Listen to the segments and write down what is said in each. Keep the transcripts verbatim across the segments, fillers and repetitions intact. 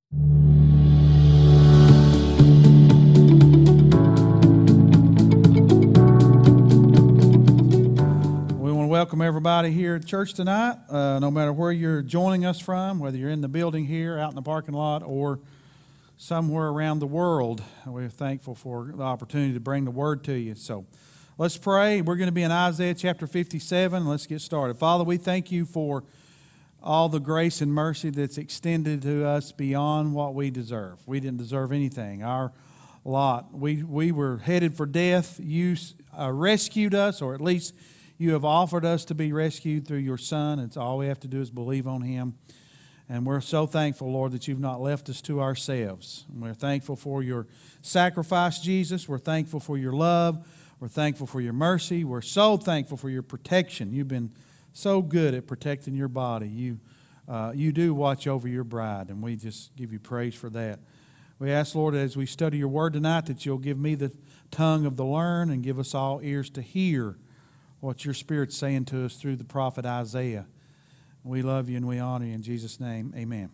Welcome everybody here at church tonight, uh, no matter where you're joining us from, whether you're in the building here, out in the parking lot, or somewhere around the world. We're thankful for the opportunity to bring the word to you. So let's pray. We're going to be in Isaiah chapter fifty-seven. Let's get started. Father, we thank you for all the grace and mercy that's extended to us beyond what we deserve. We didn't deserve anything. Our lot, we, we were headed for death. You uh, rescued us, or at least you have offered us to be rescued through your Son. It's all we have to do is believe on Him. And we're so thankful, Lord, that you've not left us to ourselves. And we're thankful for your sacrifice, Jesus. We're thankful for your love. We're thankful for your mercy. We're so thankful for your protection. You've been so good at protecting your body. You, uh, you do watch over your bride, and we just give you praise for that. We ask, Lord, as we study your word tonight, that you'll give me the tongue of the learned and give us all ears to hear what your Spirit's saying to us through the prophet Isaiah. We love you and we honor you in Jesus' name. Amen.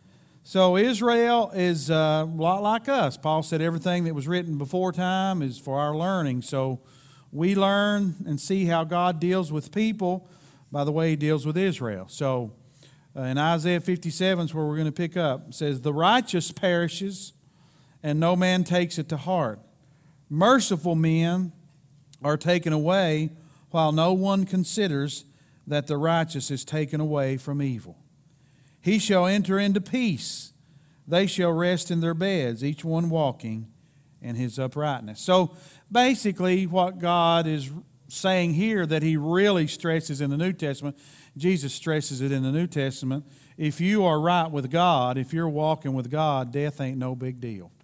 So Israel is uh, a lot like us. Paul said everything that was written before time is for our learning. So we learn and see how God deals with people by the way He deals with Israel. So uh, in Isaiah fifty-seven is where we're going to pick up. It says, "The righteous perishes, and no man takes it to heart. Merciful men are taken away, while no one considers that the righteous is taken away from evil. He shall enter into peace. They shall rest in their beds, each one walking in his uprightness." So basically what God is saying here that He really stresses in the New Testament, Jesus stresses it in the New Testament, if you are right with God, if you're walking with God, death ain't no big deal.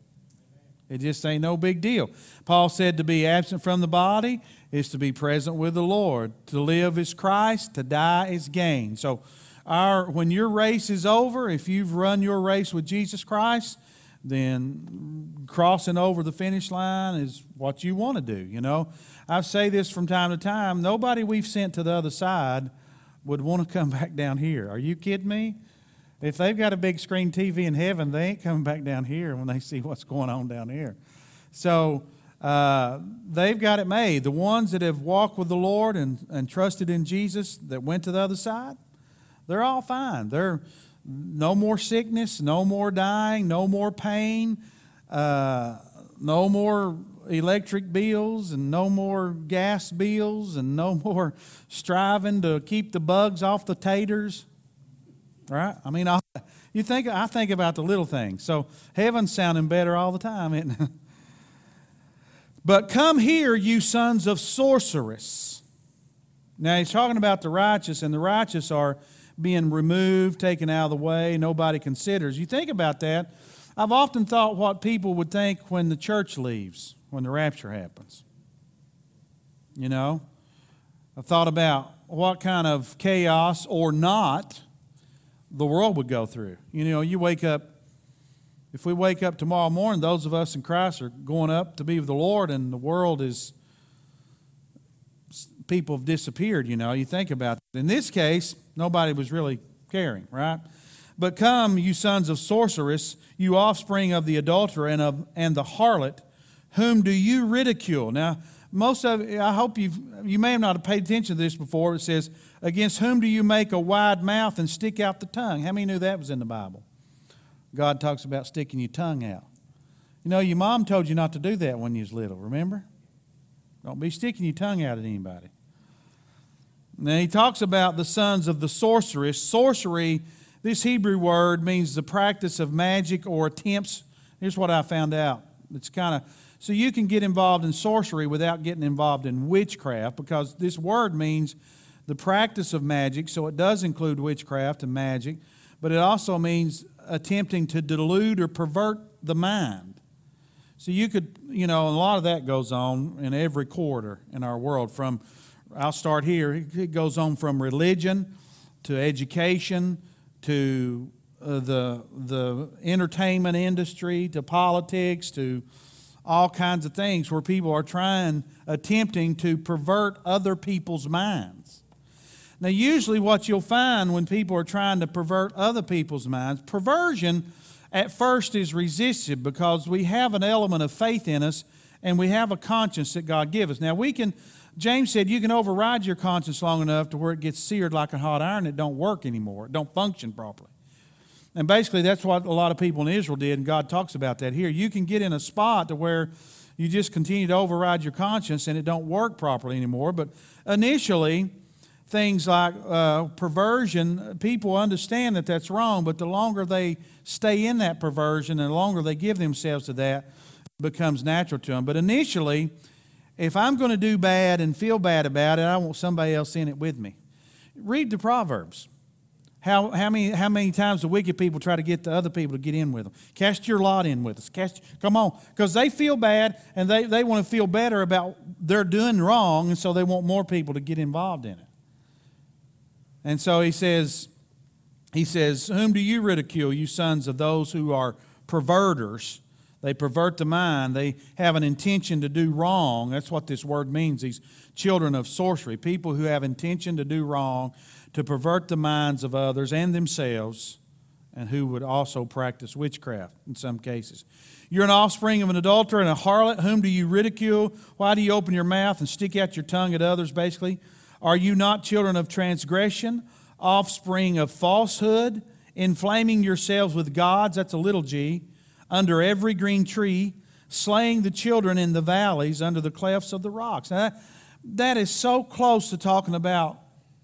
It just ain't no big deal. Paul said to be absent from the body is to be present with the Lord. To live is Christ, to die is gain. So our when your race is over, if you've run your race with Jesus Christ, then crossing over the finish line is what you want to do, you know. I say this from time to time, nobody we've sent to the other side would want to come back down here. Are you kidding me? If they've got a big screen T V in heaven, they ain't coming back down here when they see what's going on down here. So uh, they've got it made. The ones that have walked with the Lord and, and trusted in Jesus that went to the other side, they're all fine. They're no more sickness, no more dying, no more pain, uh, no more electric bills and no more gas bills and no more striving to keep the bugs off the taters. Right? I mean, I, you think I think about the little things. So heaven's sounding better all the time, isn't it? "But come here, you sons of sorceress." Now he's talking about the righteous, and the righteous are being removed, taken out of the way. Nobody considers. You think about that. I've often thought what people would think when the church leaves, when the rapture happens. You know, I've thought about what kind of chaos or not the world would go through. You know, you wake up, if we wake up tomorrow morning, those of us in Christ are going up to be with the Lord, and the world is, people have disappeared, you know. You think about it. In this case, nobody was really caring, right? "But come, you sons of sorceress, you offspring of the adulterer and of and the harlot, whom do you ridicule?" Now, most of I hope you've you may have not paid attention to this before. It says, "Against whom do you make a wide mouth and stick out the tongue?" How many knew that was in the Bible? God talks about sticking your tongue out. You know, your mom told you not to do that when you was little, remember? Don't be sticking your tongue out at anybody. Now he talks about the sons of the sorceress. Sorcery, this Hebrew word means the practice of magic or attempts. Here's what I found out. It's kind of, so you can get involved in sorcery without getting involved in witchcraft, because this word means the practice of magic, so it does include witchcraft and magic, but it also means attempting to delude or pervert the mind. So you could, you know, a lot of that goes on in every quarter in our world. From, I'll start here, it goes on from religion to education to uh, the the entertainment industry to politics to all kinds of things where people are trying, attempting to pervert other people's minds. Now, usually what you'll find when people are trying to pervert other people's minds, perversion at first is resisted because we have an element of faith in us and we have a conscience that God gives us. Now we can, James said, you can override your conscience long enough to where it gets seared like a hot iron. It don't work anymore. It don't function properly. And basically that's what a lot of people in Israel did, and God talks about that here. You can get in a spot to where you just continue to override your conscience and it don't work properly anymore. But initially, things like uh, perversion, people understand that that's wrong, but the longer they stay in that perversion and the longer they give themselves to that, it becomes natural to them. But initially, if I'm going to do bad and feel bad about it, I want somebody else in it with me. Read the Proverbs. How, how many how many times the wicked people try to get the other people to get in with them? Cast your lot in with us. Cast, come on. Because they feel bad and they, they want to feel better about they're doing wrong, and so they want more people to get involved in it. And so he says, he says, whom do you ridicule, you sons of those who are perverters? They pervert the mind. They have an intention to do wrong. That's what this word means, these children of sorcery, people who have intention to do wrong, to pervert the minds of others and themselves, and who would also practice witchcraft in some cases. You're an offspring of an adulterer and a harlot. Whom do you ridicule? Why do you open your mouth and stick out your tongue at others, basically? Are you not children of transgression, offspring of falsehood, inflaming yourselves with gods, that's a little g, under every green tree, slaying the children in the valleys under the clefts of the rocks? Now that, that is so close to talking about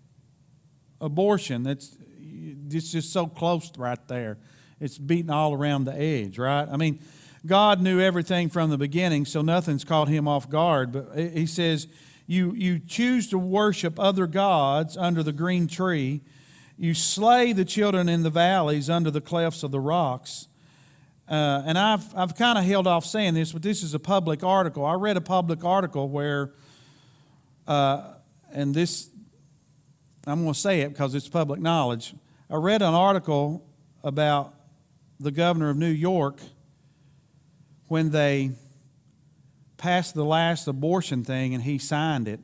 abortion. That's it's just so close right there. It's beating all around the edge, right? I mean, God knew everything from the beginning, so nothing's caught him off guard. But he says, you, you choose to worship other gods under the green tree. You slay the children in the valleys under the clefts of the rocks. Uh, and I've, I've kind of held off saying this, but this is a public article. I read a public article where, uh, and this, I'm going to say it because it's public knowledge. I read an article about the governor of New York when they passed the last abortion thing and he signed it,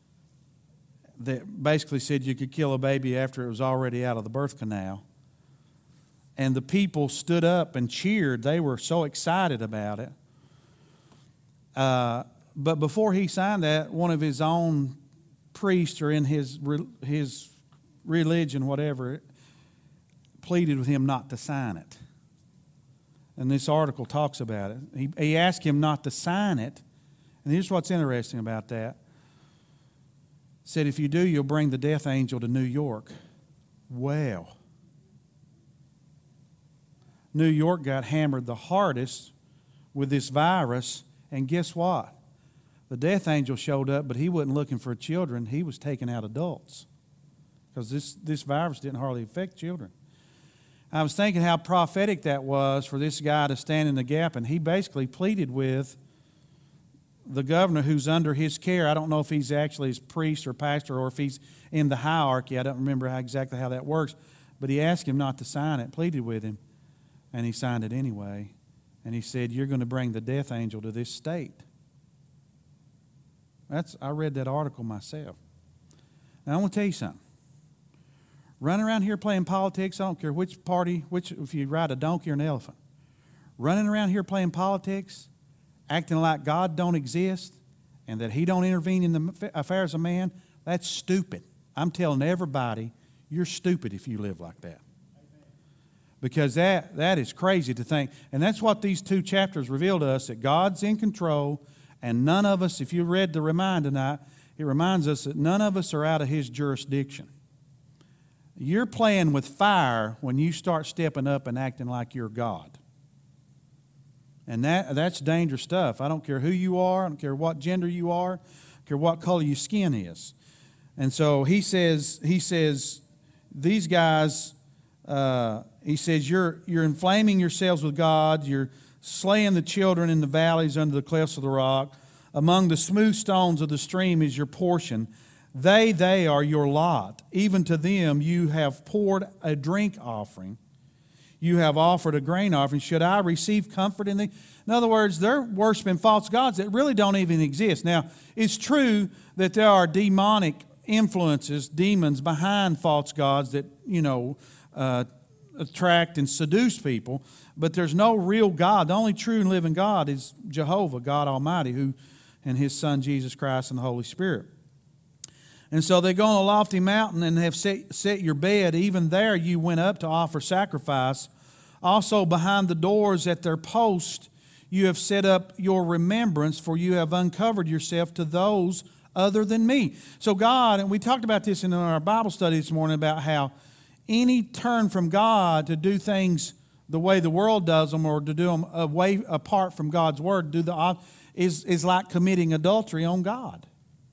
that basically said you could kill a baby after it was already out of the birth canal. And the people stood up and cheered. They were so excited about it. Uh, but before he signed that, one of his own priest or in his his religion, whatever, pleaded with him not to sign it. And this article talks about it. He, he asked him not to sign it. And here's what's interesting about that. Said, if you do, you'll bring the death angel to New York. Well, New York got hammered the hardest with this virus. And guess what? The death angel showed up, but he wasn't looking for children. He was taking out adults because this, this virus didn't hardly affect children. I was thinking how prophetic that was for this guy to stand in the gap, and he basically pleaded with the governor who's under his care. I don't know if he's actually his priest or pastor or if he's in the hierarchy. I don't remember how, exactly how that works, but he asked him not to sign it, pleaded with him, and he signed it anyway. And he said, you're going to bring the death angel to this state. That's, I read that article myself. Now, I want to tell you something. Running around here playing politics, I don't care which party, which if you ride a donkey or an elephant. Running around here playing politics, acting like God don't exist and that he don't intervene in the affairs of man, that's stupid. I'm telling everybody, you're stupid if you live like that. Because that, that is crazy to think. And that's what these two chapters reveal to us, that God's in control. And none of us, if you read the remind tonight, it reminds us that none of us are out of his jurisdiction. You're playing with fire when you start stepping up and acting like you're God. And that that's dangerous stuff. I don't care who you are. I don't care what gender you are. I don't care what color your skin is. And so he says, he says, these guys, uh, he says, you're, you're inflaming yourselves with God. You're slaying the children in the valleys under the clefts of the rock. Among the smooth stones of the stream is your portion. They, they are your lot. Even to them you have poured a drink offering. You have offered a grain offering. Should I receive comfort in thee? In other words, they're worshiping false gods that really don't even exist. Now, it's true that there are demonic influences, demons behind false gods that, you know, uh, attract and seduce people, but there's no real God. The only true and living God is Jehovah, God Almighty, who and His Son Jesus Christ and the Holy Spirit. And so they go on a lofty mountain and have set, set your bed. Even there you went up to offer sacrifice. Also behind the doors at their post you have set up your remembrance, for you have uncovered yourself to those other than me. So God, and we talked about this in our Bible study this morning, about how any turn from God to do things the way the world does them, or to do them away apart from God's Word, do the is is like committing adultery on God.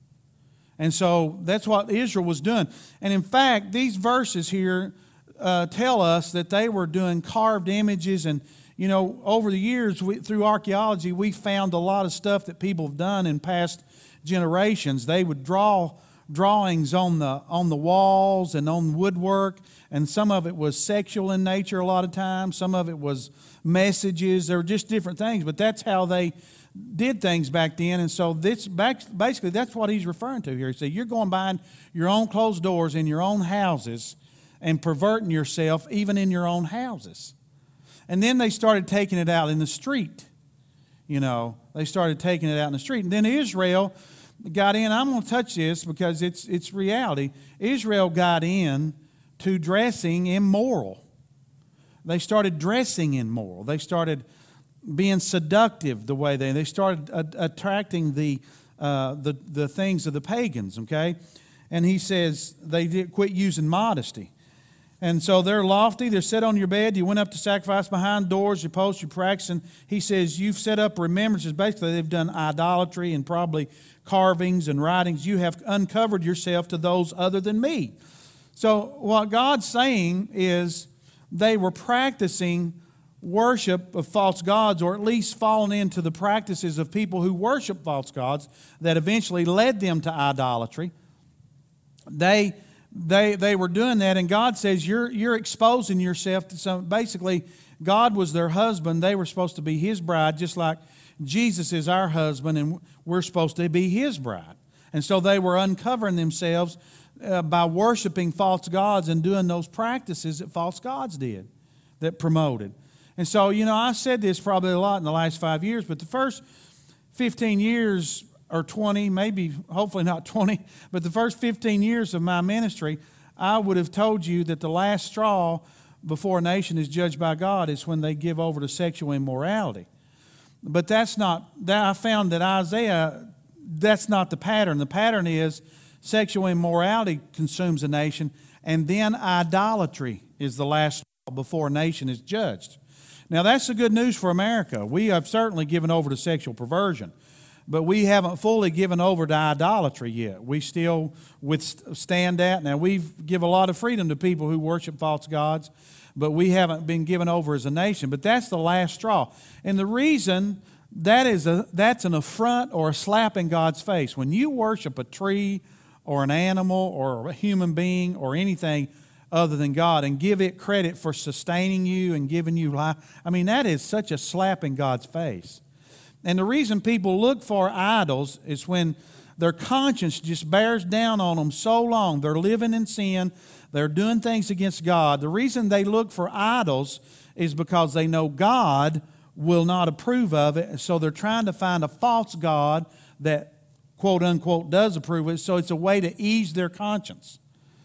And so that's what Israel was doing. And in fact, these verses here uh, tell us that they were doing carved images. And you know, over the years, we, through archaeology, we found a lot of stuff that people have done in past generations. They would draw drawings on the on the walls and on woodwork, and some of it was sexual in nature a lot of times. Some of it was messages. There were just different things, but that's how they did things back then. And so this basically that's what he's referring to here. He said, you're going behind your own closed doors in your own houses and perverting yourself even in your own houses. And then they started taking it out in the street. You know, they started taking it out in the street. And then Israel got in. I'm going to touch this because it's it's reality. Israel got in to dressing immoral. They started dressing immoral. They started being seductive the way they they started uh, attracting the uh, the the things of the pagans. Okay, and he says they did quit using modesty. And so they're lofty, they're set on your bed, you went up to sacrifice behind doors, you post, you're practicing. He says you've set up remembrances. Basically, they've done idolatry and probably carvings and writings. You have uncovered yourself to those other than me. So what God's saying is they were practicing worship of false gods, or at least falling into the practices of people who worship false gods that eventually led them to idolatry. They... They they were doing that, and God says you're you're exposing yourself to some. Basically, God was their husband; they were supposed to be His bride, just like Jesus is our husband, and we're supposed to be His bride. And so they were uncovering themselves uh, by worshiping false gods and doing those practices that false gods did, that promoted. And so, you know, I said this probably a lot in the last five years, but the first fifteen years. Or twenty, maybe, hopefully not twenty, but the first fifteen years of my ministry, I would have told you that the last straw before a nation is judged by God is when they give over to sexual immorality. But that's not, that I found that Isaiah, that's not the pattern. The pattern is sexual immorality consumes a nation, and then idolatry is the last straw before a nation is judged. Now, that's the good news for America. We have certainly given over to sexual perversion. But we haven't fully given over to idolatry yet. We still withstand that. Now, we give a lot of freedom to people who worship false gods, but we haven't been given over as a nation. But that's the last straw. And the reason that is a, that's an affront or a slap in God's face. When you worship a tree or an animal or a human being or anything other than God and give it credit for sustaining you and giving you life, I mean, that is such a slap in God's face. And the reason people look for idols is when their conscience just bears down on them so long. They're living in sin. They're doing things against God. The reason they look for idols is because they know God will not approve of it. So they're trying to find a false God that, quote unquote, does approve of it. So it's a way to ease their conscience.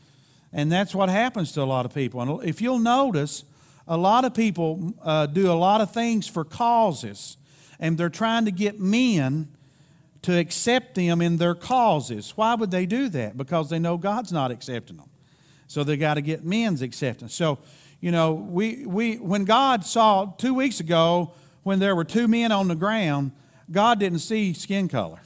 And that's what happens to a lot of people. And if you'll notice, a lot of people uh, do a lot of things for causes. And they're trying to get men to accept them in their causes. Why would they do that? Because they know God's not accepting them. So they got to get men's acceptance. So, you know, we we when God saw two weeks ago when there were two men on the ground, God didn't see skin color.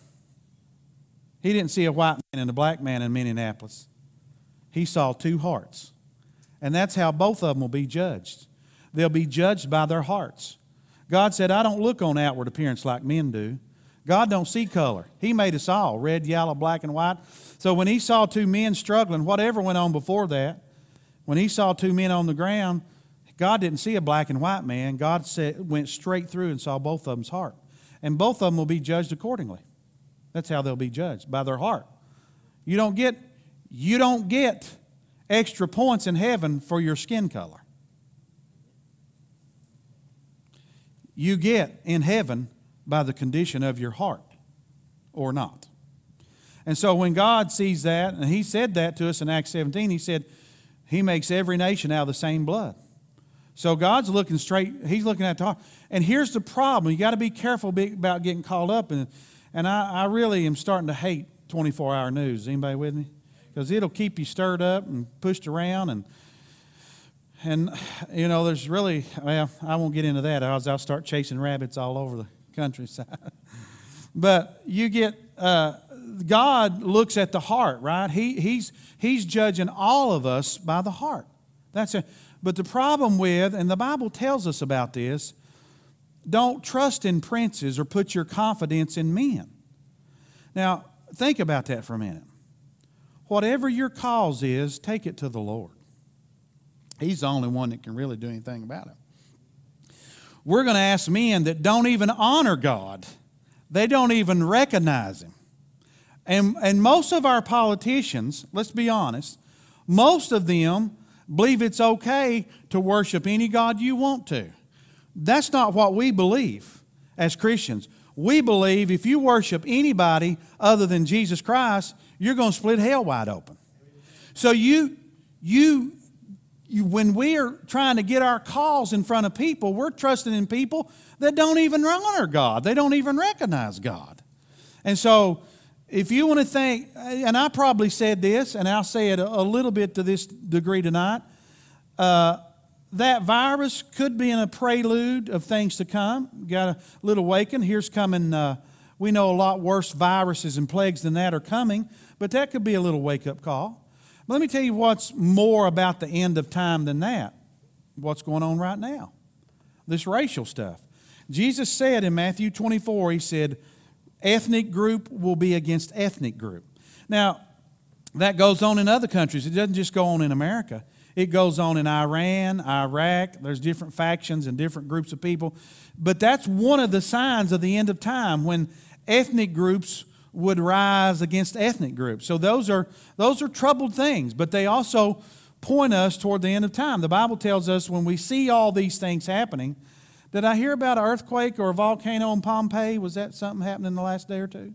He didn't see a white man and a black man in Minneapolis. He saw two hearts. And that's how both of them will be judged. They'll be judged by their hearts. God said, I don't look on outward appearance like men do. God don't see color. He made us all, red, yellow, black, and white. So when He saw two men struggling, whatever went on before that, when He saw two men on the ground, God didn't see a black and white man. God said, went straight through and saw both of them's heart. And both of them will be judged accordingly. That's how they'll be judged, by their heart. You don't get, you don't get extra points in heaven for your skin color. you get in heaven by the condition of your heart or not. And so when God sees that, and He said that to us in Acts seventeen, He said He makes every nation out of the same blood. So God's looking straight, He's looking at the heart. And here's the problem. You got to be careful about getting caught up in it. And I, I really am starting to hate twenty-four hour news. Is anybody with me? Because it'll keep you stirred up and pushed around. And, and you know, there's really, well, I won't get into that. I'll, I'll start chasing rabbits all over the countryside. But you get, uh, God looks at the heart, right? He, he's, he's judging all of us by the heart. That's it. But the problem with, and the Bible tells us about this, don't trust in princes or put your confidence in men. Now, think about that for a minute. Whatever your cause is, take it to the Lord. He's the only one that can really do anything about it. We're going to ask men that don't even honor God. They don't even recognize Him. And, and most of our politicians, let's be honest, most of them believe it's okay to worship any God you want to. That's not what we believe as Christians. We believe if you worship anybody other than Jesus Christ, you're going to split hell wide open. So you, you, you, when we are trying to get our cause in front of people, we're trusting in people that don't even honor God. They don't even recognize God. And so if you want to think, and I probably said this, and I'll say it a, a little bit to this degree tonight, uh, that virus could be in a prelude of things to come. Got a little awaken. Here's coming, uh, we know a lot worse viruses and plagues than that are coming, but that could be a little wake-up call. But let me tell you what's more about the end of time than that. What's going on right now. This racial stuff. Jesus said in Matthew twenty-four, He said, ethnic group will be against ethnic group. Now, that goes on in other countries. It doesn't just go on in America. It goes on in Iran, Iraq. There's different factions and different groups of people. But that's one of the signs of the end of time, when ethnic groups would rise against ethnic groups. So those are those are troubled things, but they also point us toward the end of time. The Bible tells us when we see all these things happening. Did I hear about an earthquake or a volcano in Pompeii? Was that something happening in the last day or two?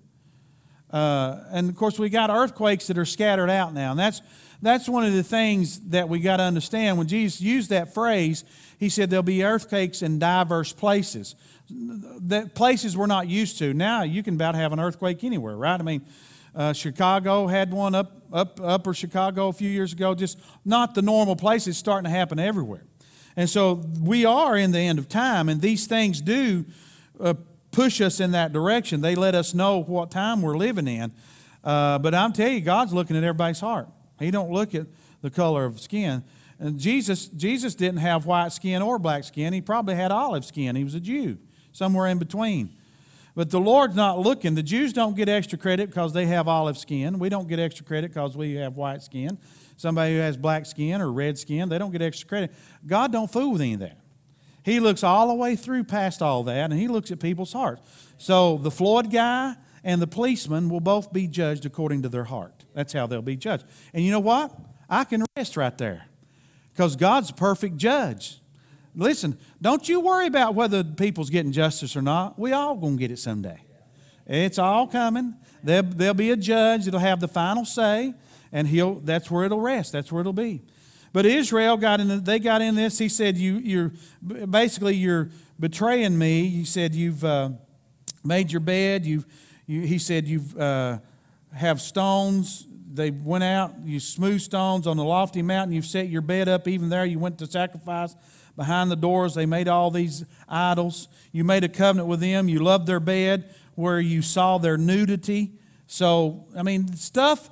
Uh, and, of course, we got earthquakes that are scattered out now. And that's that's one of the things that we got to understand. When Jesus used that phrase, He said there'll be earthquakes in diverse places. That places we're not used to. Now you can about have an earthquake anywhere, right? I mean, uh, Chicago had one up, up upper Chicago a few years ago. Just not the normal place. It's starting to happen everywhere. And so we are in the end of time, and these things do uh, push us in that direction. They let us know what time we're living in. Uh, but I'm telling you, God's looking at everybody's heart. He don't look at the color of skin. And Jesus, Jesus didn't have white skin or black skin. He probably had olive skin. He was a Jew, somewhere in between. But the Lord's not looking. The Jews don't get extra credit because they have olive skin. We don't get extra credit because we have white skin. Somebody who has black skin or red skin, they don't get extra credit. God don't fool with any of that. He looks all the way through past all that, and He looks at people's hearts. So the Floyd guy and the policeman will both be judged according to their heart. That's how they'll be judged. And you know what? I can rest right there because God's a perfect judge. Listen, don't you worry about whether people's getting justice or not. We all going to get it someday. It's all coming. There'll, there'll be a judge that'll have the final say. And he'll, that's where it'll rest. That's where it'll be. But Israel got in, they got in this. He said, you, you're, basically, you're betraying me. He said, you've uh, made your bed. You've, you, he said, you've uh, have stones. They went out, you smooth stones on the lofty mountain. You've set your bed up. Even there, you went to sacrifice behind the doors. They made all these idols. You made a covenant with them. You loved their bed where you saw their nudity. So, I mean, stuff...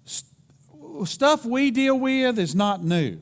Stuff we deal with is not new.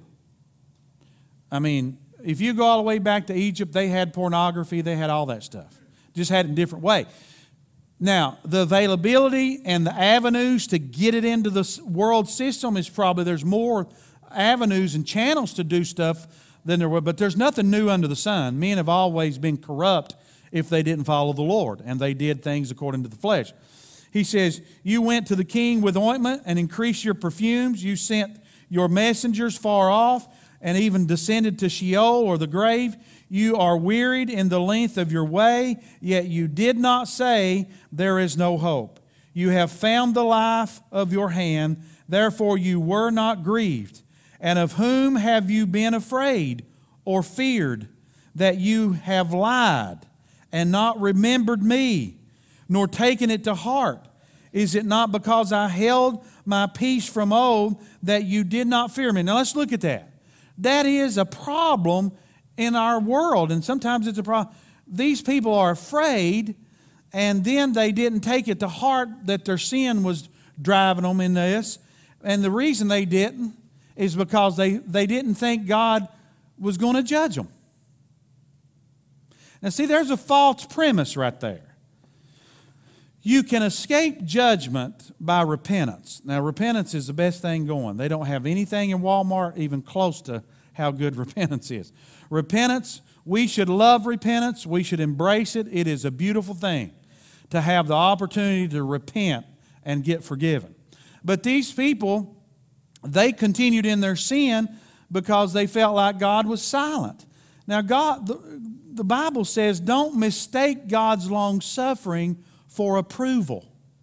I mean, if you go all the way back to Egypt, they had pornography, they had all that stuff. Just had it in a different way. Now, the availability and the avenues to get it into the world system is probably, there's more avenues and channels to do stuff than there were, but there's nothing new under the sun. Men have always been corrupt if they didn't follow the Lord, and they did things according to the flesh. He says, you went to the king with ointment and increased your perfumes. You sent your messengers far off and even descended to Sheol or the grave. You are wearied in the length of your way, yet you did not say, there is no hope. You have found the life of your hand, therefore you were not grieved. And of whom have you been afraid or feared, that you have lied and not remembered me, nor taken it to heart? Is it not because I held my peace from old that you did not fear me? Now let's look at that. That is a problem in our world, and sometimes it's a problem. These people are afraid, and then they didn't take it to heart that their sin was driving them in this. And the reason they didn't is because they, they didn't think God was going to judge them. Now see, there's a false premise right there. You can escape judgment by repentance. Now, repentance is the best thing going. They don't have anything in Walmart even close to how good repentance is. Repentance, we should love repentance. We should embrace it. It is a beautiful thing to have the opportunity to repent and get forgiven. But these people, they continued in their sin because they felt like God was silent. Now, God, the, the Bible says, don't mistake God's long suffering for approval.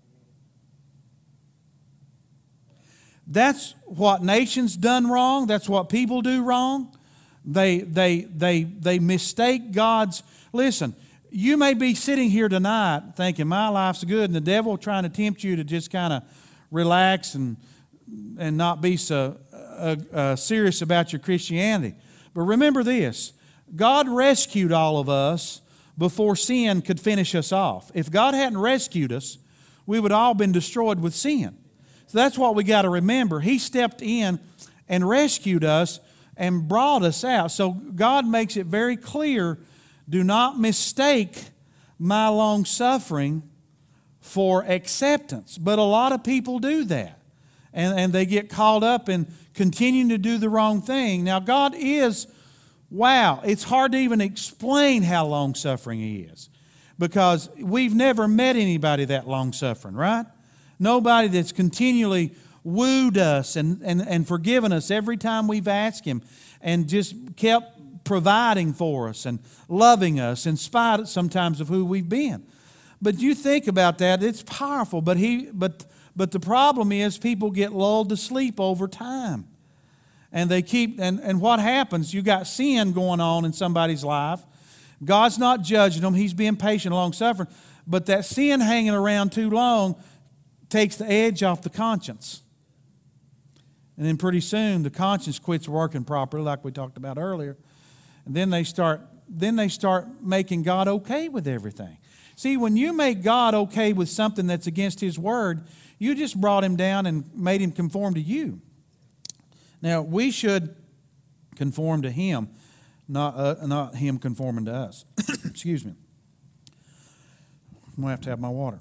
That's what nations done wrong. That's what people do wrong. They, they, they, they mistake God's... Listen, you may be sitting here tonight thinking, my life's good, and the devil trying to tempt you to just kind of relax and, and not be so uh, uh, serious about your Christianity. But remember this, God rescued all of us before sin could finish us off. If God hadn't rescued us, we would all been destroyed with sin. So that's what we got to remember. He stepped in and rescued us and brought us out. So God makes it very clear, do not mistake my long suffering for acceptance. But a lot of people do that. And, and they get caught up in continuing to do the wrong thing. Now God is... Wow, it's hard to even explain how long-suffering He is, because we've never met anybody that long-suffering, right? Nobody that's continually wooed us and, and, and forgiven us every time we've asked Him, and just kept providing for us and loving us in spite sometimes of who we've been. But you think about that, it's powerful, but he, but, but the problem is people get lulled to sleep over time. And they keep, and, and what happens? You got sin going on in somebody's life. God's not judging them. He's being patient, long-suffering. But that sin hanging around too long takes the edge off the conscience. And then pretty soon the conscience quits working properly, like we talked about earlier. And then they start, then they start making God okay with everything. See, when you make God okay with something that's against His Word, you just brought Him down and made Him conform to you. Now, we should conform to Him, not, uh, not Him conforming to us. Excuse me. I'm going to have to have my water.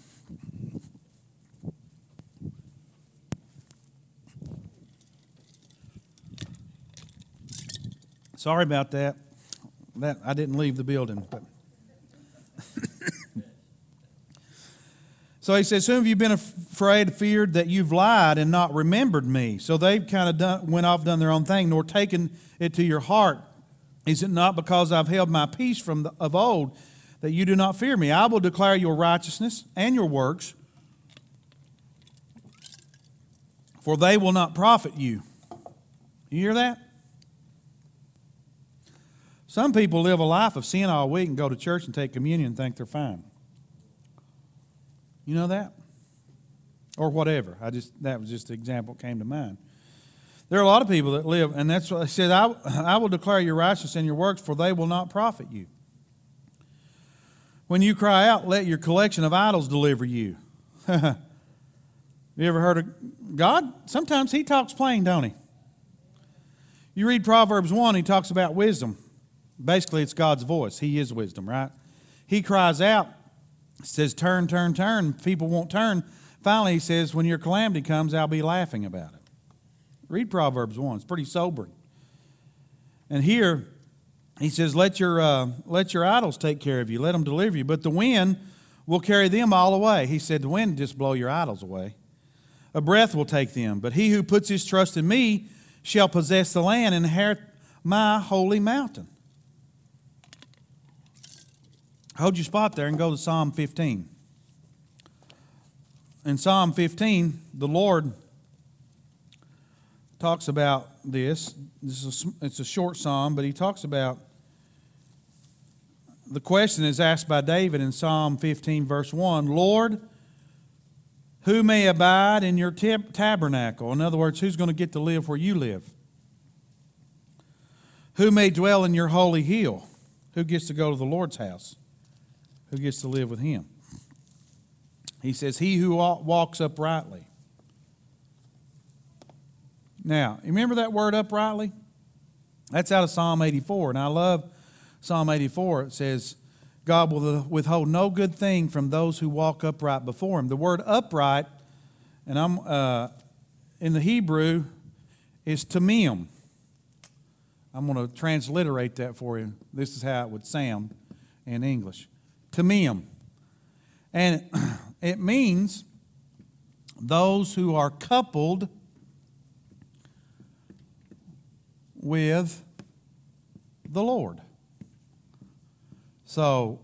Sorry about that. That I didn't leave the building. But So he says, whom have you been afraid, feared that you've lied and not remembered me? So they've kind of done, went off, done their own thing, nor taken it to your heart. Is it not because I've held my peace from the, of old that you do not fear me? I will declare your righteousness and your works, for they will not profit you. You hear that? Some people live a life of sin all week and go to church and take communion and think they're fine. You know that? Or whatever. I just that was just an example that came to mind. There are a lot of people that live, and that's what I said, I, I will declare your righteousness and your works, for they will not profit you. When you cry out, let your collection of idols deliver you. You ever heard of God? Sometimes He talks plain, don't He? You read Proverbs one, He talks about wisdom. Basically, it's God's voice. He is wisdom, right? He cries out, says, turn, turn, turn. People won't turn. Finally, He says, when your calamity comes, I'll be laughing about it. Read Proverbs one. It's pretty sobering. And here, He says, let your, uh, let your idols take care of you. Let them deliver you. But the wind will carry them all away. He said, the wind just blow your idols away. A breath will take them. But he who puts his trust in me shall possess the land and inherit my holy mountain. hold your spot there and go to Psalm fifteen. In Psalm fifteen, the Lord talks about this. This is a, it's a short psalm, but he talks about, the question is asked by David in Psalm fifteen, verse one, Lord, who may abide in your tab- tabernacle? In other words, who's going to get to live where you live? Who may dwell in your holy hill? Who gets to go to the Lord's house? Who gets to live with him? He says, he who walks uprightly. Now, you remember that word uprightly? That's out of Psalm eighty-four. And I love Psalm eighty-four. It says, God will withhold no good thing from those who walk upright before him. The word upright, and I'm uh, in the Hebrew, is tamim. I'm going to transliterate that for you. This is how it would sound in English. Tamim. And it, it means those who are coupled with the Lord. So,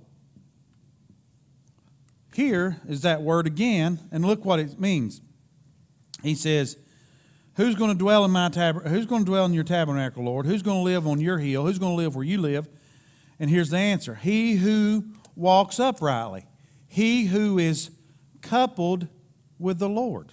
here is that word again, and look what it means. He says, who's going to dwell in my tab- who's going to dwell in your tabernacle, Lord? Who's going to live on your hill? Who's going to live where you live? And here's the answer. He who walks uprightly. He who is coupled with the Lord.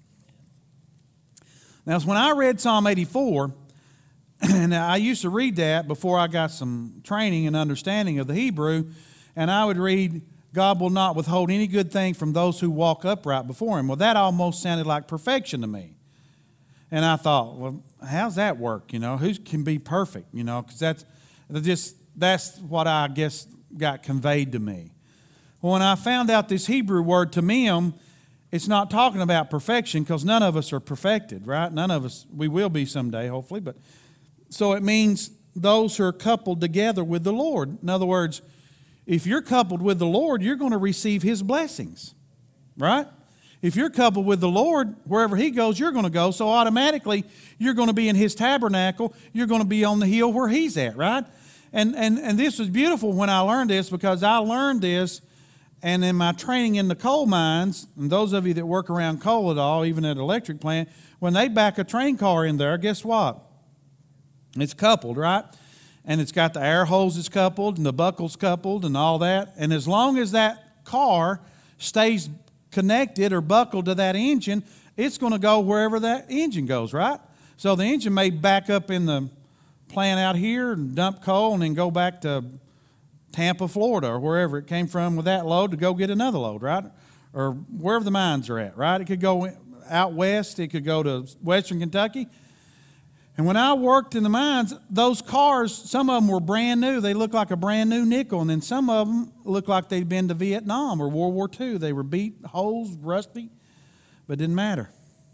Now, when I read Psalm eighty-four, and I used to read that before I got some training and understanding of the Hebrew, and I would read, God will not withhold any good thing from those who walk upright before him. Well, that almost sounded like perfection to me. And I thought, well, how's that work? You know, who can be perfect? You know, because that's just that's what I guess got conveyed to me. Well, when I found out this Hebrew word tamim, it's not talking about perfection, because none of us are perfected, right? None of us, we will be someday, hopefully. But so it means those who are coupled together with the Lord. In other words, if you're coupled with the Lord, you're going to receive his blessings, right? If you're coupled with the Lord, wherever he goes, you're going to go. So automatically, you're going to be in his tabernacle. You're going to be on the hill where he's at, right? And, and, and this was beautiful when I learned this, because I learned this, and in my training in the coal mines, and those of you that work around coal at all, even at an electric plant, when they back a train car in there, guess what? It's coupled, right? And it's got the air hoses coupled and the buckles coupled and all that. And as long as that car stays connected or buckled to that engine, it's going to go wherever that engine goes, right? So the engine may back up in the plant out here and dump coal and then go back to Tampa, Florida, or wherever it came from with that load to go get another load, right? Or wherever the mines are at, right? It could go out west. It could go to western Kentucky. And when I worked in the mines, those cars, some of them were brand new. They looked like a brand new nickel. And then some of them looked like they'd been to Vietnam or World War Two. They were beat, holes, rusty, but it didn't matter.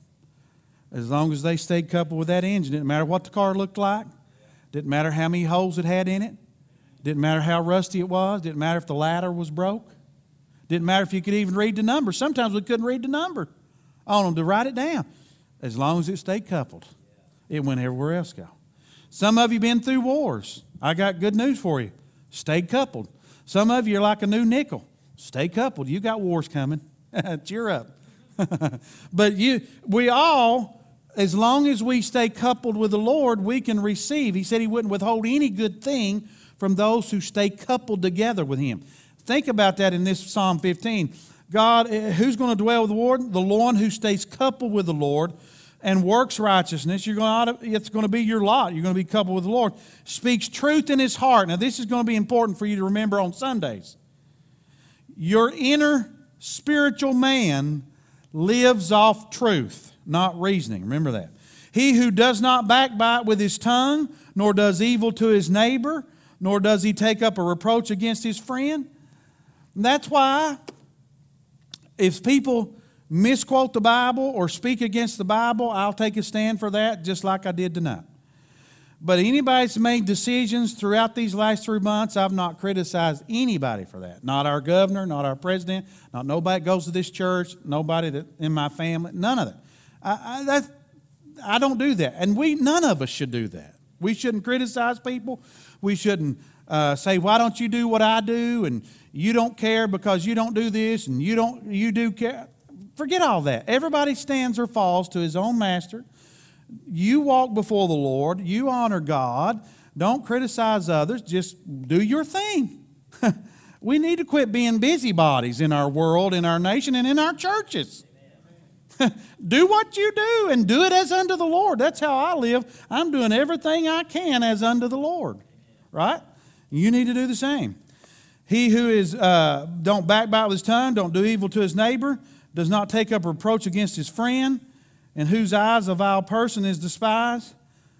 As long as they stayed coupled with that engine, it didn't matter what the car looked like. Didn't matter how many holes it had in it. Didn't matter how rusty it was. Didn't matter if the ladder was broke. Didn't matter if you could even read the number. Sometimes we couldn't read the number on them to write it down. As long as it stayed coupled, it went everywhere else go. Some of you been through wars. I got good news for you. Stay coupled. Some of you are like a new nickel. Stay coupled. You got wars coming. Cheer up. But you, we all, as long as we stay coupled with the Lord, we can receive. He said he wouldn't withhold any good thing from those who stay coupled together with him. Think about that in this Psalm fifteen. God, who's going to dwell with the Lord? The one who stays coupled with the Lord and works righteousness. You're going to, it's going to be your lot. You're going to be coupled with the Lord. Speaks truth in his heart. Now, this is going to be important for you to remember on Sundays. Your inner spiritual man lives off truth, not reasoning. Remember that. He who does not backbite with his tongue, nor does evil to his neighbor, nor does he take up a reproach against his friend. And that's why if people misquote the Bible or speak against the Bible, I'll take a stand for that, just like I did tonight. But anybody that's made decisions throughout these last three months, I've not criticized anybody for that. Not our governor, not our president, not nobody that goes to this church, nobody that in my family, none of that. I, I, that, I don't do that. And we, none of us should do that. We shouldn't criticize people. We shouldn't uh, say, why don't you do what I do? And you don't care because you don't do this, and you don't you do care. Forget all that. Everybody stands or falls to his own master. You walk before the Lord. You honor God. Don't criticize others. Just do your thing. We need to quit being busybodies in our world, in our nation, and in our churches. Do what you do and do it as unto the Lord. That's how I live. I'm doing everything I can as unto the Lord. Right? You need to do the same. He who is, uh, don't backbite with his tongue, don't do evil to his neighbor, does not take up reproach against his friend, in whose eyes a vile person is despised.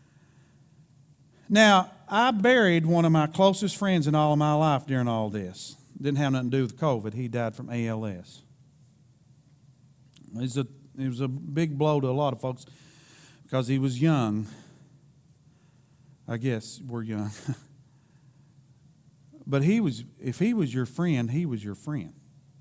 Now, I buried one of my closest friends in all of my life during all this. Didn't have nothing to do with COVID. He died from A L S. It was a, it was a big blow to a lot of folks because he was young. I guess we're young. But he was, if he was your friend, he was your friend.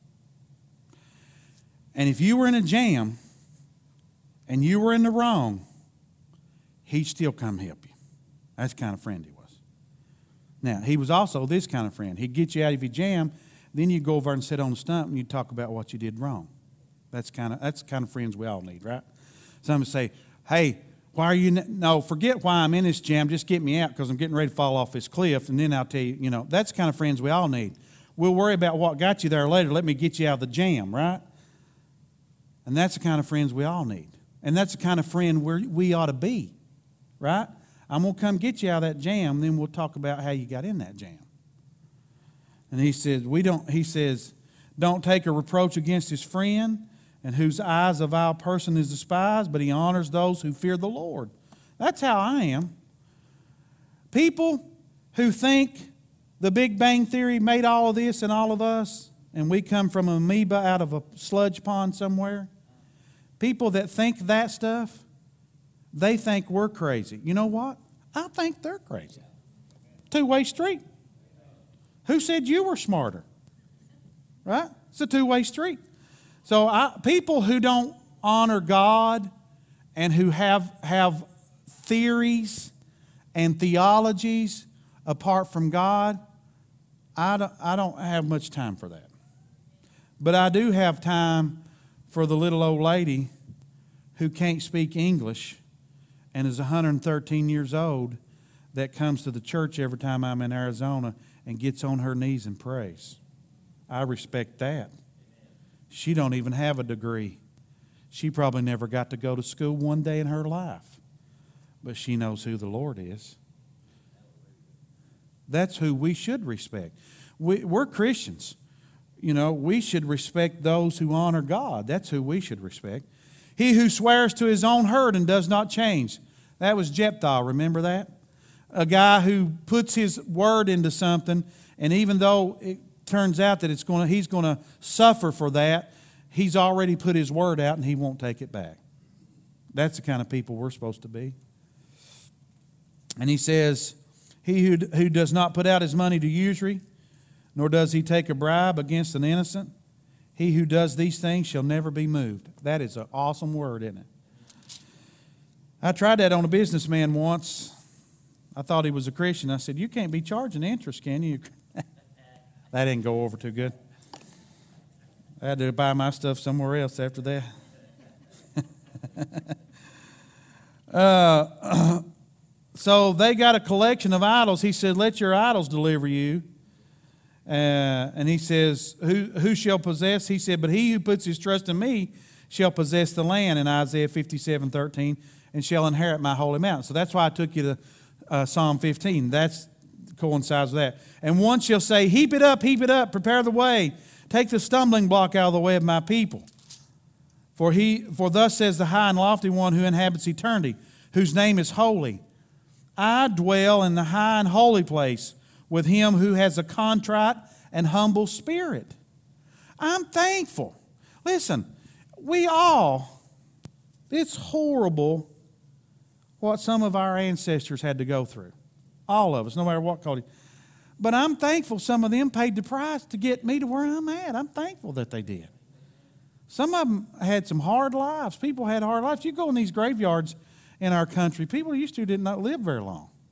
And if you were in a jam and you were in the wrong, he'd still come help you. That's the kind of friend he was. Now, he was also this kind of friend. He'd get you out of your jam, then you'd go over and sit on the stump and you'd talk about what you did wrong. That's kind of that's the kind of friends we all need, right? Some would say, hey, why are you, n-? no, forget why I'm in this jam. Just get me out because I'm getting ready to fall off this cliff. And then I'll tell you, you know, that's the kind of friends we all need. We'll worry about what got you there later. Let me get you out of the jam, right? And that's the kind of friends we all need. And that's the kind of friend we we ought to be, right? I'm going to come get you out of that jam, then we'll talk about how you got in that jam. And he says, we don't, he says, don't take a reproach against his friend, and whose eyes a vile person is despised, but he honors those who fear the Lord. That's how I am. People who think the Big Bang Theory made all of this and all of us, and we come from an amoeba out of a sludge pond somewhere, people that think that stuff, they think we're crazy. You know what? I think they're crazy. Two-way street. Who said you were smarter? Right? It's a two-way street. So I, people who don't honor God and who have, have theories and theologies apart from God, I don't, I don't have much time for that. But I do have time for the little old lady who can't speak English and is one hundred thirteen years old that comes to the church every time I'm in Arizona and gets on her knees and prays. I respect that. She don't even have a degree. She probably never got to go to school one day in her life. But she knows who the Lord is. That's who we should respect. We, we're Christians. You know, we should respect those who honor God. That's who we should respect. He who swears to his own hurt and does not change. That was Jephthah, remember that? A guy who puts his word into something, and even though it turns out that it's going to, he's going to suffer for that, he's already put his word out and he won't take it back. That's the kind of people we're supposed to be. And he says, he who, who does not put out his money to usury, nor does he take a bribe against an innocent, he who does these things shall never be moved. That is an awesome word, isn't it? I tried that on a businessman once. I thought he was a Christian. I said, you can't be charging interest, can you? That didn't go over too good. I had to buy my stuff somewhere else after that. uh, so they got a collection of idols. He said, let your idols deliver you. Uh, and he says, who, who shall possess? He said, but he who puts his trust in me shall possess the land in Isaiah fifty-seven thirteen and shall inherit my holy mountain. So that's why I took you to uh, Psalm fifteen. That's coincides with that. And one shall say, heap it up, heap it up, prepare the way. Take the stumbling block out of the way of my people. For he, for thus says the high and lofty one who inhabits eternity, whose name is holy. I dwell in the high and holy place with him who has a contrite and humble spirit. I'm thankful. Listen, we all, it's horrible what some of our ancestors had to go through. All of us, no matter what culture. But I'm thankful some of them paid the price to get me to where I'm at. I'm thankful that they did. Some of them had some hard lives. People had hard lives. You go in these graveyards in our country, people used to did not live very long.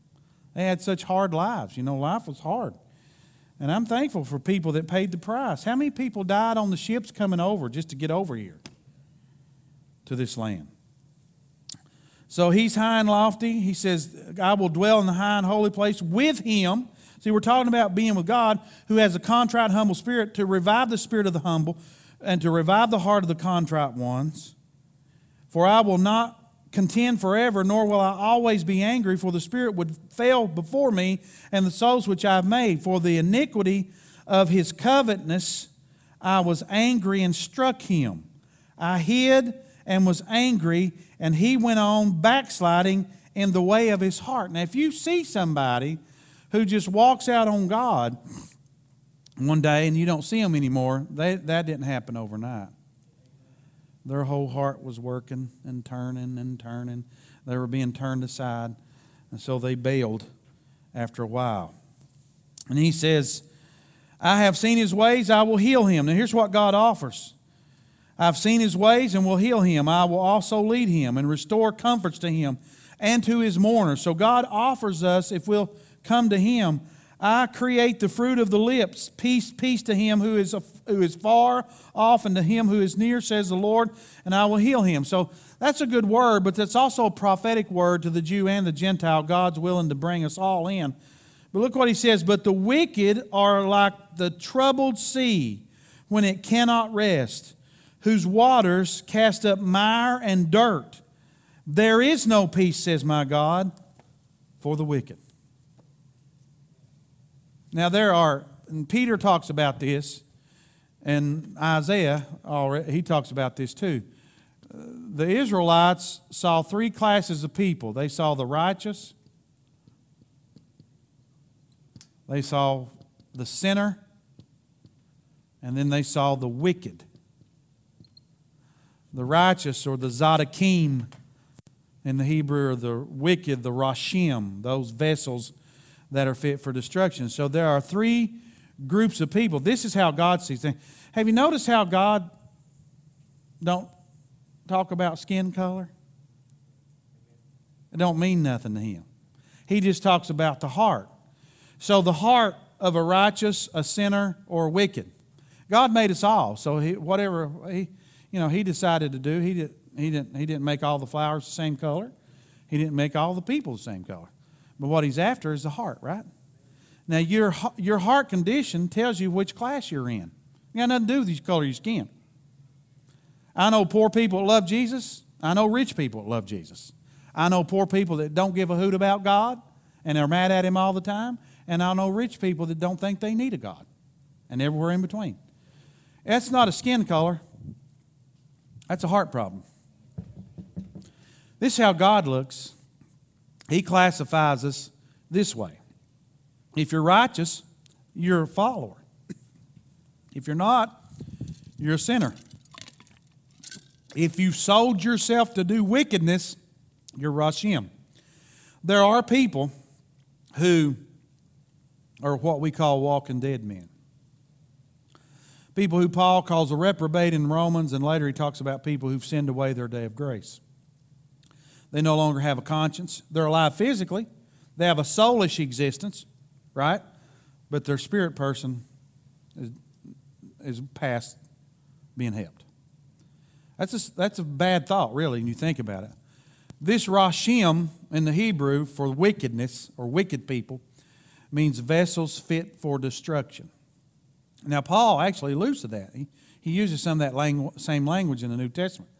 They had such hard lives. You know, life was hard. And I'm thankful for people that paid the price. How many people died on the ships coming over just to get over here to this land? So he's high and lofty. He says, I will dwell in the high and holy place with him. See, we're talking about being with God, who has a contrite, humble spirit, to revive the spirit of the humble and to revive the heart of the contrite ones. For I will not contend forever, nor will I always be angry, for the Spirit would fail before me, and the souls which I have made. For the iniquity of his covetousness I was angry and struck him. I hid and was angry, and he went on backsliding in the way of his heart. Now, if you see somebody who just walks out on God one day and you don't see them anymore, they, that didn't happen overnight. Their whole heart was working and turning and turning. They were being turned aside. And so they bailed after a while. And he says, I have seen his ways, I will heal him. Now here's what God offers. I've seen his ways and will heal him. I will also lead him and restore comforts to him and to his mourners. So God offers us, if we'll come to him, I create the fruit of the lips. Peace, peace to him who is, who is far off and to him who is near, says the Lord, and I will heal him. So that's a good word, but that's also a prophetic word to the Jew and the Gentile. God's willing to bring us all in. But look what he says, but the wicked are like the troubled sea when it cannot rest, whose waters cast up mire and dirt. There is no peace, says my God, for the wicked. Now there are, and Peter talks about this, and Isaiah, already, he talks about this too. The Israelites saw three classes of people. They saw the righteous, they saw the sinner, and then they saw the wicked. The righteous, or the Tzaddikim in the Hebrew, or the wicked, the Rashim, those vessels that are fit for destruction. So there are three groups of people. This is how God sees things. Have you noticed how God don't talk about skin color? It don't mean nothing to him. He just talks about the heart. So the heart of a righteous, a sinner, or a wicked. God made us all. So he, whatever he, you know, he decided to do, he did, he didn't, he didn't make all the flowers the same color. He didn't make all the people the same color. But what he's after is the heart, right? Now, your, your heart condition tells you which class you're in. It got nothing to do with the color of your skin. I know poor people that love Jesus. I know rich people that love Jesus. I know poor people that don't give a hoot about God and they're mad at him all the time. And I know rich people that don't think they need a God, and everywhere in between. That's not a skin color. That's a heart problem. This is how God looks. He classifies us this way. If you're righteous, you're a follower. If you're not, you're a sinner. If you sold yourself to do wickedness, you're Rashim. There are people who are what we call walking dead men. People who Paul calls a reprobate in Romans, and later he talks about people who've sinned away their day of grace. They no longer have a conscience. They're alive physically. They have a soulish existence, right? But their spirit person is, is past being helped. That's a, that's a bad thought, really, when you think about it. This Rashim in the Hebrew for wickedness or wicked people means vessels fit for destruction. Now, Paul actually alludes to that. He, he uses some of that langu- same language in the New Testament.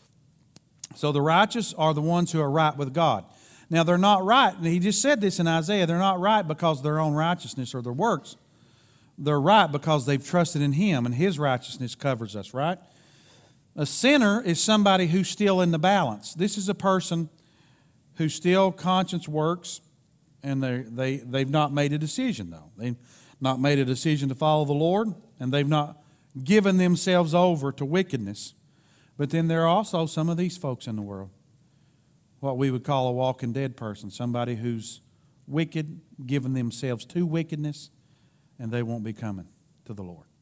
So the righteous are the ones who are right with God. Now, they're not right. And he just said this in Isaiah. They're not right because of their own righteousness or their works. They're right because they've trusted in him, and his righteousness covers us, right? A sinner is somebody who's still in the balance. This is a person who still conscience works, and they, they, they've not made a decision, though. They've not made a decision to follow the Lord, and they've not given themselves over to wickedness. But then there are also some of these folks in the world, what we would call a walking dead person, somebody who's wicked, giving themselves to wickedness, and they won't be coming to the Lord.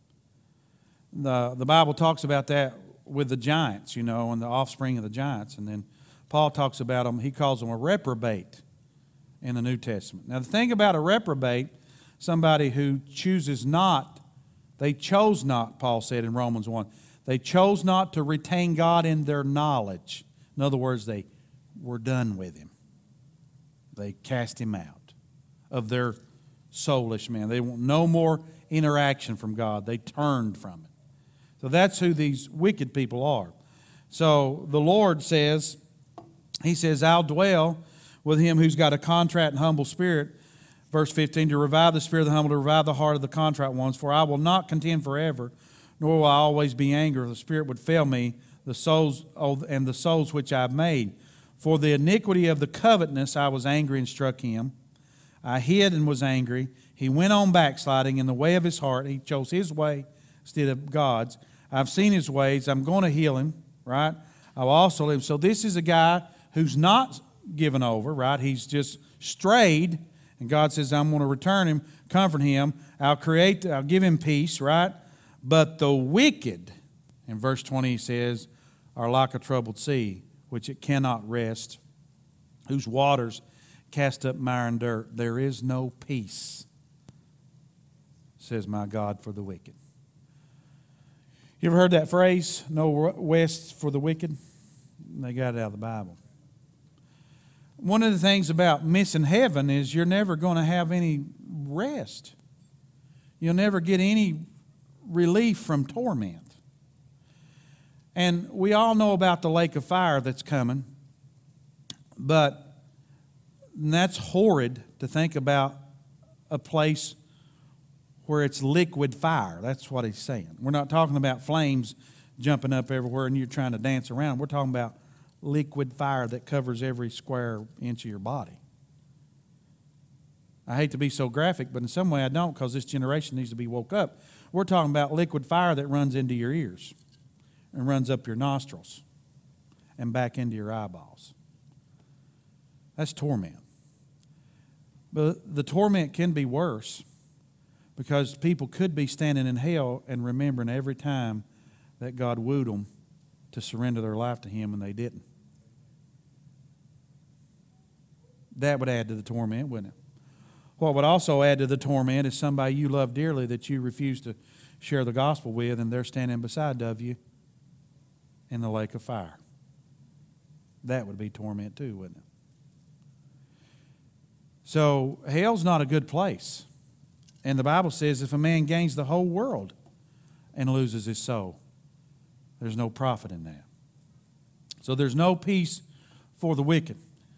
The, the Bible talks about that with the giants, you know, and the offspring of the giants. And then Paul talks about them, he calls them a reprobate in the New Testament. Now, the thing about a reprobate, somebody who chooses not, they chose not, Paul said in Romans one, they chose not to retain God in their knowledge. In other words, they were done with Him. They cast Him out of their soulish man. They want no more interaction from God. They turned from it. So that's who these wicked people are. So the Lord says, He says, I'll dwell with him who's got a contrite and humble spirit. Verse fifteen, to revive the spirit of the humble, to revive the heart of the contrite ones. For I will not contend forever, nor will I always be angry. The spirit would fail me, the souls and the souls which I have made. For the iniquity of the covetousness I was angry and struck him. I hid and was angry. He went on backsliding in the way of his heart. He chose his way instead of God's. I've seen his ways. I'm going to heal him, right? I'll also live. So this is a guy who's not given over, right? He's just strayed. And God says, I'm going to return him, comfort him. I'll create, I'll give him peace, right? But the wicked, in verse twenty, he says, are like a troubled sea, which it cannot rest, whose waters cast up mire and dirt. There is no peace, says my God, for the wicked. You ever heard that phrase, no rest for the wicked? They got it out of the Bible. One of the things about missing heaven is you're never going to have any rest. You'll never get any relief from torment. And we all know about the lake of fire that's coming, but that's horrid to think about a place where it's liquid fire. That's what he's saying. We're not talking about flames jumping up everywhere and you're trying to dance around. We're talking about liquid fire that covers every square inch of your body. I hate to be so graphic, but in some way I don't, because this generation needs to be woke up. We're talking about liquid fire that runs into your ears and runs up your nostrils and back into your eyeballs. That's torment. But the torment can be worse, because people could be standing in hell and remembering every time that God wooed them to surrender their life to Him and they didn't. That would add to the torment, wouldn't it? What would also add to the torment is somebody you love dearly that you refuse to share the gospel with, and they're standing beside of you in the lake of fire. That would be torment too, wouldn't it? So hell's not a good place. And the Bible says if a man gains the whole world and loses his soul, there's no profit in that. So there's no peace for the wicked.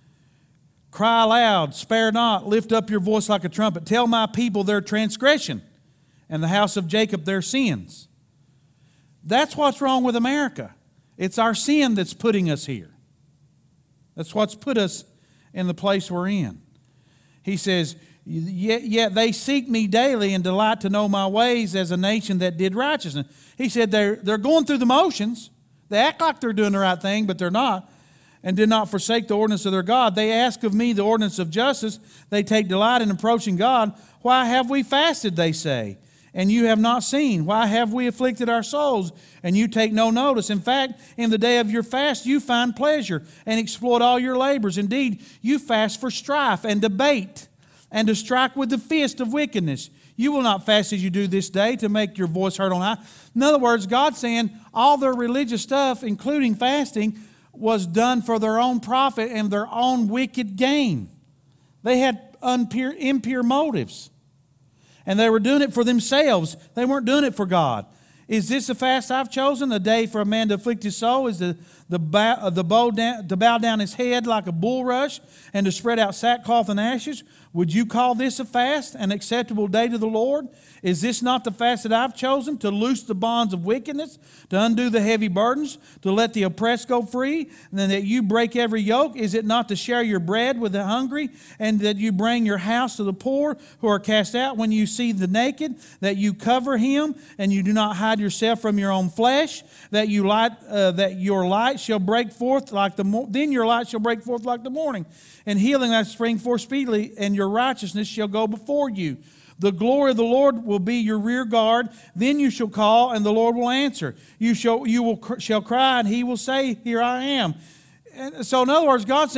Cry aloud, spare not, lift up your voice like a trumpet. Tell my people their transgression and the house of Jacob their sins. That's what's wrong with America. It's our sin that's putting us here. That's what's put us in the place we're in. He says, Yet, yet they seek me daily and delight to know my ways as a nation that did righteousness. He said they're, they're going through the motions. They act like they're doing the right thing, but they're not. And did not forsake the ordinance of their God. They ask of me the ordinance of justice. They take delight in approaching God. Why have we fasted, they say, and you have not seen? Why have we afflicted our souls, and you take no notice? In fact, in the day of your fast, you find pleasure and exploit all your labors. Indeed, you fast for strife and debate, and to strike with the fist of wickedness. You will not fast as you do this day to make your voice heard on high. In other words, God's saying all their religious stuff, including fasting, was done for their own profit and their own wicked gain. They had impure, impure motives. And they were doing it for themselves. They weren't doing it for God. Is this a fast I've chosen? A day for a man to afflict his soul? Is the, the, bow, the bow down, to bow down his head like a bulrush and to spread out sackcloth and ashes? Would you call this a fast, an acceptable day to the Lord? Is this not the fast that I've chosen? To loose the bonds of wickedness, to undo the heavy burdens, to let the oppressed go free, and then that you break every yoke? Is it not to share your bread with the hungry, and that you bring your house to the poor who are cast out? When you see the naked, that you cover him, and you do not hide yourself from your own flesh, that you light, uh, that your light shall break forth like the mo- then your light shall break forth like the morning, and healing that spring forth speedily, and your righteousness shall go before you. The glory of the Lord will be your rear guard. Then you shall call, and the Lord will answer. You shall you will shall cry, and He will say, "Here I am." And so, in other words, God's saying,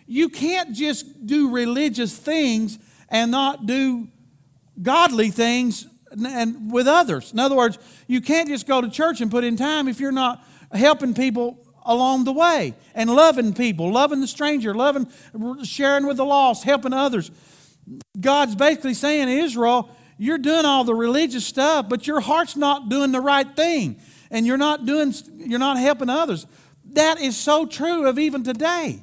you can't just do religious things and not do godly things and with others. In other words, you can't just go to church and put in time if you're not helping people along the way and loving people, loving the stranger, loving, sharing with the lost, helping others. God's basically saying, Israel, you're doing all the religious stuff, but your heart's not doing the right thing, and you're not doing, you're not helping others. That is so true of even today.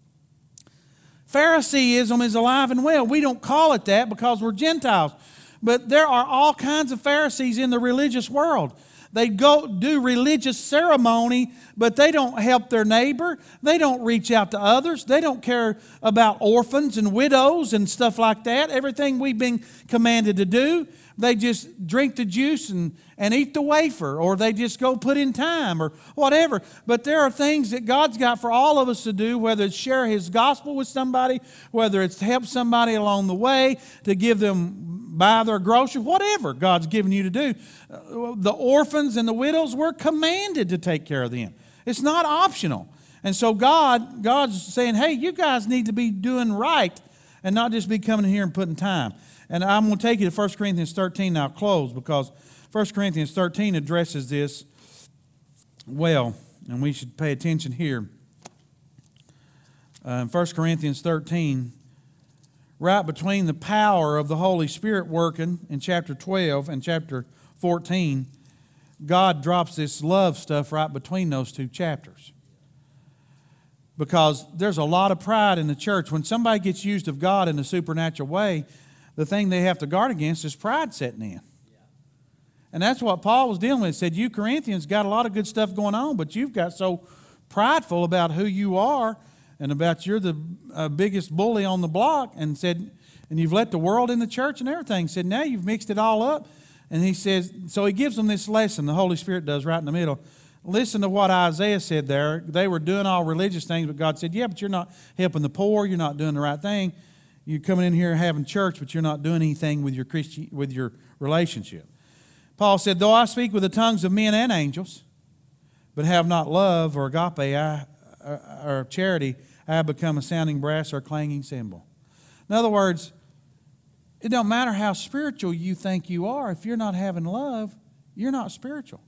Phariseeism is alive and well. We don't call it that because we're Gentiles. But there are all kinds of Pharisees in the religious world. They go do religious ceremony, but they don't help their neighbor. They don't reach out to others. They don't care about orphans and widows and stuff like that. Everything we've been commanded to do. They just drink the juice and, and eat the wafer, or they just go put in time or whatever. But there are things that God's got for all of us to do, whether it's share His gospel with somebody, whether it's to help somebody along the way, to give them, buy their groceries, whatever God's given you to do. The orphans and the widows, we're commanded to take care of them. It's not optional. And so God, God's saying, hey, you guys need to be doing right and not just be coming here and putting time. And I'm going to take you to First Corinthians thirteen now, close, because First Corinthians thirteen addresses this well, and we should pay attention here. Uh, in First Corinthians thirteen, right between the power of the Holy Spirit working in chapter twelve and chapter fourteen, God drops this love stuff right between those two chapters. Because there's a lot of pride in the church. When somebody gets used of God in a supernatural way, the thing they have to guard against is pride setting in. And that's what Paul was dealing with. He said, you Corinthians got a lot of good stuff going on, but you've got so prideful about who you are and about you're the uh, biggest bully on the block, and said, and you've let the world in the church and everything. He said, now you've mixed it all up. And he says, so he gives them this lesson, the Holy Spirit does, right in the middle. Listen to what Isaiah said there. They were doing all religious things, but God said, yeah, but you're not helping the poor, you're not doing the right thing. You're coming in here having church, but you're not doing anything with your Christi- with your relationship. Paul said, though I speak with the tongues of men and angels, but have not love or agape I, or charity, I have become a sounding brass or a clanging cymbal. In other words, it don't matter how spiritual you think you are. If you're not having love, you're not spiritual.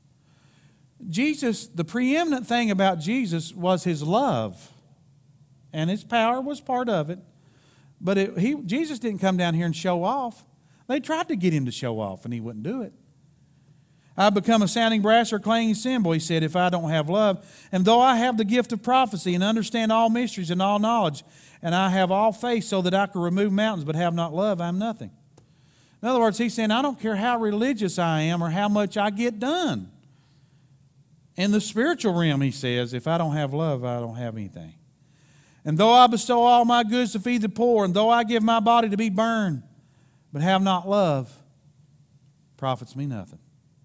Jesus, the preeminent thing about Jesus was His love, and His power was part of it. But it, he, Jesus didn't come down here and show off. They tried to get Him to show off, and He wouldn't do it. I've become a sounding brass or clanging cymbal, He said, if I don't have love. And though I have the gift of prophecy and understand all mysteries and all knowledge, and I have all faith so that I can remove mountains, but have not love, I'm nothing. In other words, He's saying, I don't care how religious I am or how much I get done. In the spiritual realm, He says, if I don't have love, I don't have anything. And though I bestow all my goods to feed the poor, and though I give my body to be burned, but have not love, profits me nothing.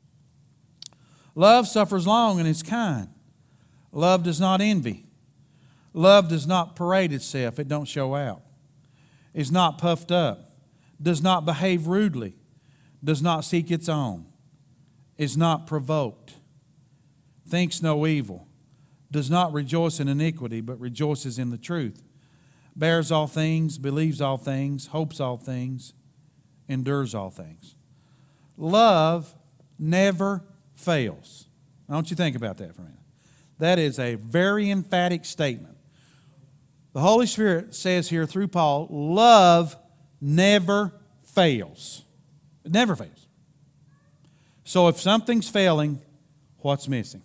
Love suffers long and is kind. Love does not envy. Love does not parade itself. It don't show out. Is not puffed up. Does not behave rudely. Does not seek its own. Is not provoked. Thinks no evil. Does not rejoice in iniquity, but rejoices in the truth. Bears all things, believes all things, hopes all things, endures all things. Love never fails. I want you to think about that for a minute. That is a very emphatic statement. The Holy Spirit says here through Paul, love never fails. It never fails. So if something's failing, what's missing?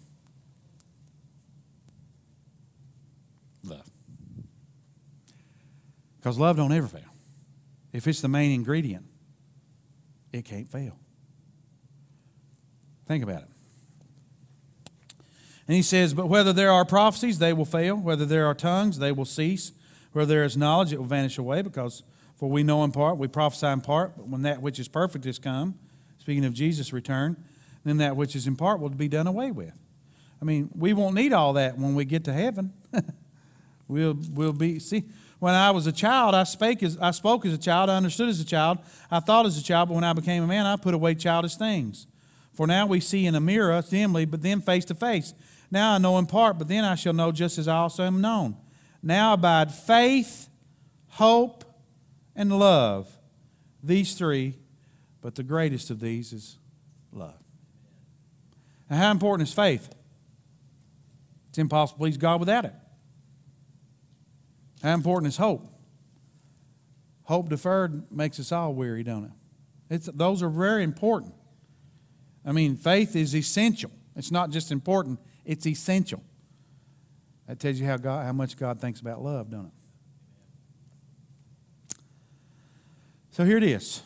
Love. Because love don't ever fail. If it's the main ingredient, it can't fail. Think about it. And he says, but whether there are prophecies, they will fail. Whether there are tongues, they will cease. Where there is knowledge, it will vanish away, because for we know in part, we prophesy in part, but when that which is perfect is come, speaking of Jesus' return, then that which is in part will be done away with. I mean, we won't need all that when we get to heaven. we'll we'll be see. When I was a child, I spake as I spoke as a child, I understood as a child, I thought as a child, but when I became a man, I put away childish things. For now we see in a mirror dimly, but then face to face. Now I know in part, but then I shall know just as I also am known. Now abide faith, hope, and love. These three, but the greatest of these is love. Now, how important is faith? It's impossible to please God without it. How important is hope? Hope deferred makes us all weary, don't it? It's, those are very important. I mean, faith is essential. It's not just important, it's essential. That tells you how God, how much God thinks about love, don't it? So here it is.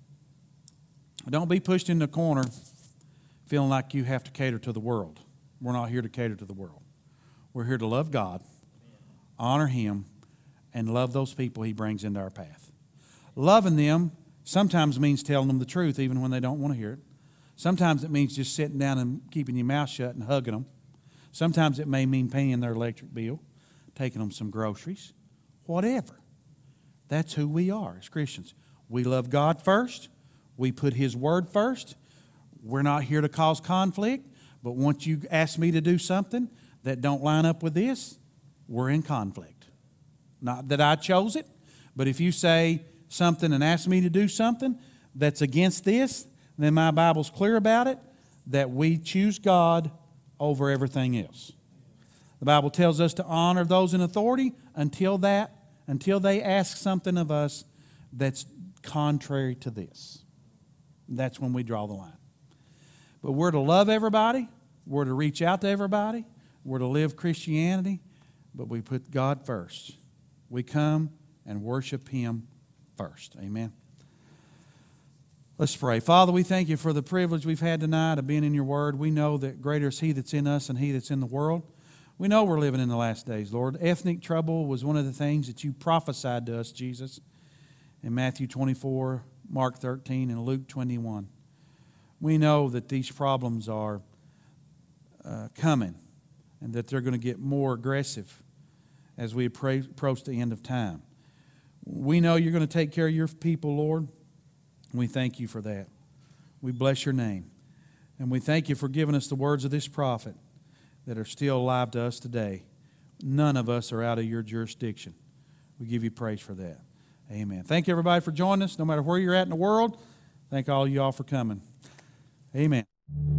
Don't be pushed in the corner feeling like you have to cater to the world. We're not here to cater to the world. We're here to love God, honor Him, and love those people He brings into our path. Loving them sometimes means telling them the truth even when they don't want to hear it. Sometimes it means just sitting down and keeping your mouth shut and hugging them. Sometimes it may mean paying their electric bill, taking them some groceries, whatever. That's who we are as Christians. We love God first. We put His Word first. We're not here to cause conflict, but once you ask me to do something that don't line up with this, we're in conflict. Not that I chose it, but if you say something and ask me to do something that's against this, then my Bible's clear about it, that we choose God over everything else. The Bible tells us to honor those in authority until that, until they ask something of us that's contrary to this. That's when we draw the line. But we're to love everybody. We're to reach out to everybody. We're to live Christianity, but we put God first. We come and worship Him first. Amen. Let's pray. Father, we thank You for the privilege we've had tonight of being in Your Word. We know that greater is He that's in us than he that's in the world. We know we're living in the last days, Lord. Ethnic trouble was one of the things that You prophesied to us, Jesus, in Matthew twenty-four, Mark thirteen, and Luke twenty-one. We know that these problems are uh, coming and that they're going to get more aggressive as we approach the end of time. We know You're going to take care of Your people, Lord. We thank You for that. We bless Your name. And we thank You for giving us the words of this prophet that are still alive to us today. None of us are out of Your jurisdiction. We give You praise for that. Amen. Thank you, everybody, for joining us. No matter where you're at in the world, thank all you all for coming. Amen.